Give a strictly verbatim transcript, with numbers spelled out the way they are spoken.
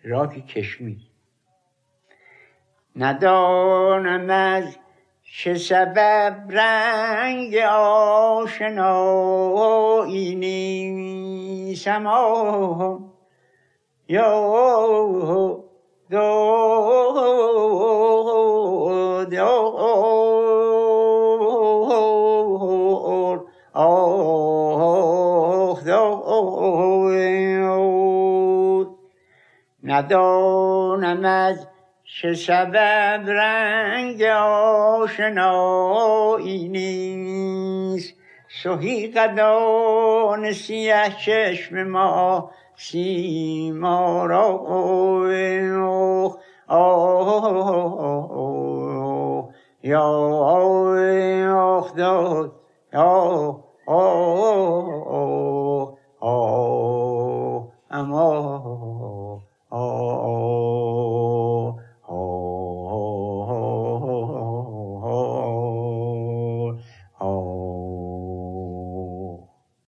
راک کشمیر. ندانم از چه سبب رنگ آشنایی نیستم یا دو ندانم از چه سبب رنگ آشنایی نیست، سهی قدان سیه چشم ما سیما را یا آخ داد یا